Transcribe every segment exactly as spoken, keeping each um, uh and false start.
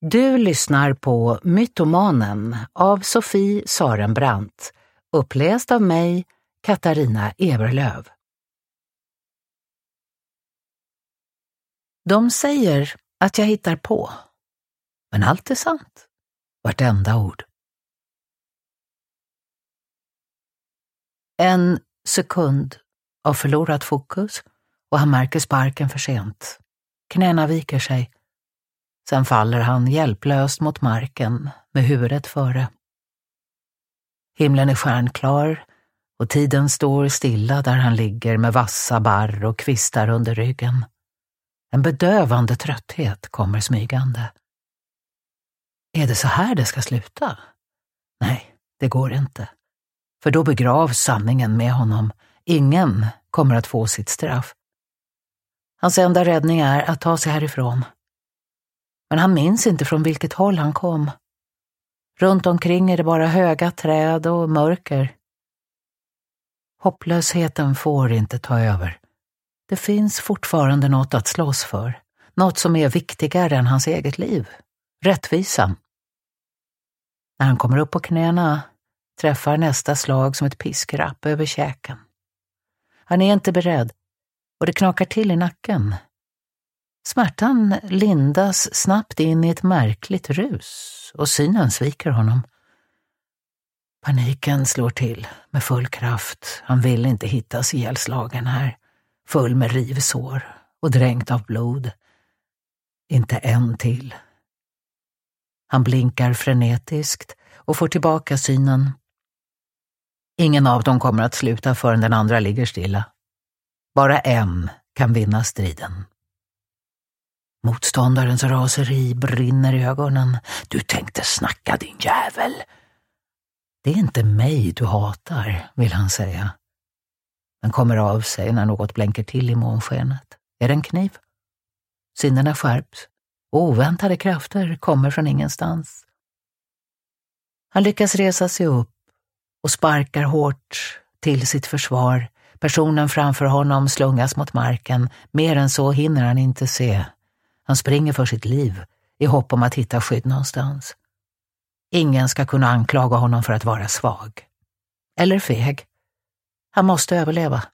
Du lyssnar på Mytomanen av Sofie Sarenbrant, uppläst av mig, Katarina Eberlöv. De säger att jag hittar på, men allt är sant, vartenda ord. En sekund av förlorat fokus och han märker sparken för sent. Knäna viker sig. Sen faller han hjälplöst mot marken med huvudet före. Himlen är stjärnklar och tiden står stilla där han ligger med vassa barr och kvistar under ryggen. En bedövande trötthet kommer smygande. Är det så här det ska sluta? Nej, det går inte. För då begravs sanningen med honom. Ingen kommer att få sitt straff. Hans enda räddning är att ta sig härifrån. Men han minns inte från vilket håll han kom. Runt omkring är det bara höga träd och mörker. Hopplösheten får inte ta över. Det finns fortfarande något att slåss för. Något som är viktigare än hans eget liv. Rättvisan. När han kommer upp på knäna träffar nästa slag som ett piskrapp över käken. Han är inte beredd och det knakar till i nacken. Smärtan lindas snabbt in i ett märkligt rus och synen sviker honom. Paniken slår till med full kraft. Han vill inte hittas ihjälslagen här, full med rivsår och dränkt av blod. Inte en till. Han blinkar frenetiskt och får tillbaka synen. Ingen av dem kommer att sluta förrän den andra ligger stilla. Bara en kan vinna striden. Motståndarens raseri brinner i ögonen. Du tänkte snacka, din jävel. Det är inte mig du hatar, vill han säga. Men kommer av sig när något blänker till i månskenet. Är det en kniv? Sinnena skärps och oväntade krafter kommer från ingenstans. Han lyckas resa sig upp och sparkar hårt till sitt försvar. Personen framför honom slungas mot marken. Mer än så hinner han inte se. Han springer för sitt liv i hopp om att hitta skydd någonstans. Ingen ska kunna anklaga honom för att vara svag. Eller feg. Han måste överleva.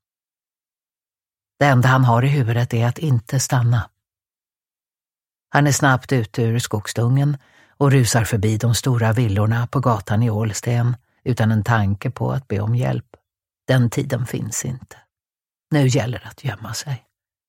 Det enda han har i huvudet är att inte stanna. Han är snabbt ute ur skogsdungen och rusar förbi de stora villorna på gatan i Ålsten utan en tanke på att be om hjälp. Den tiden finns inte. Nu gäller det att gömma sig.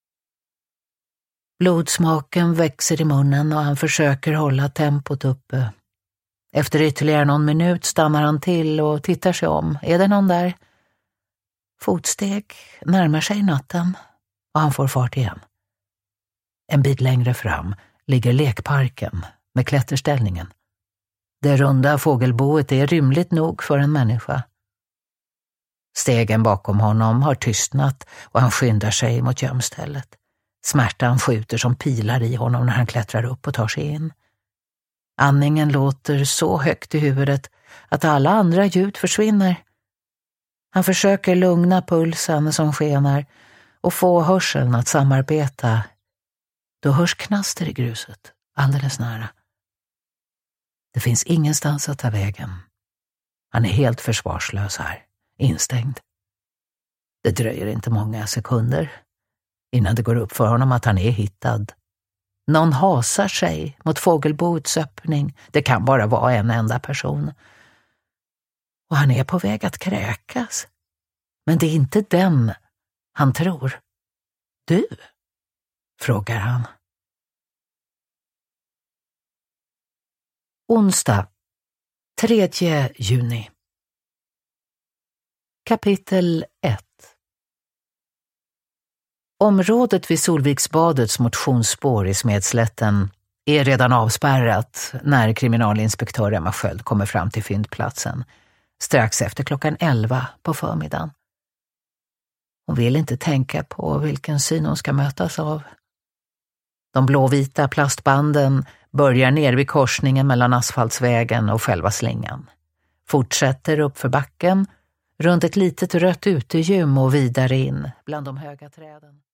Blodsmaken växer i munnen och han försöker hålla tempot uppe. Efter ytterligare någon minut stannar han till och tittar sig om. Är det någon där? Fotsteg närmar sig natten och han får fart igen. En bit längre fram ligger lekparken med klätterställningen. Det runda fågelboet är rymligt nog för en människa. Stegen bakom honom har tystnat och han skyndar sig mot gömstället. Smärtan skjuter som pilar i honom när han klättrar upp och tar sig in. Andningen låter så högt i huvudet att alla andra ljud försvinner. Han försöker lugna pulsen som skenar och få hörseln att samarbeta. Då hörs knaster i gruset, alldeles nära. Det finns ingenstans att ta vägen. Han är helt försvarslös här, instängd. Det dröjer inte många sekunder innan det går upp för honom att han är hittad. Någon hasar sig mot fågelboets öppning. Det kan bara vara en enda person. Och han är på väg att kräkas. Men det är inte den han tror. Du? Frågar han. Onsdag, tredje juni. Kapitel ett. Området vid Solviksbadets motionsspår i Smedslätten är redan avspärrat när kriminalinspektör Emma Sköld kommer fram till fyndplatsen strax efter klockan elva på förmiddagen. Hon vill inte tänka på vilken syn hon ska mötas av. De blåvita plastbanden börjar ner vid korsningen mellan asfaltsvägen och själva slingan. Fortsätter upp för backen, runt ett litet rött utegym och vidare in bland de höga träden.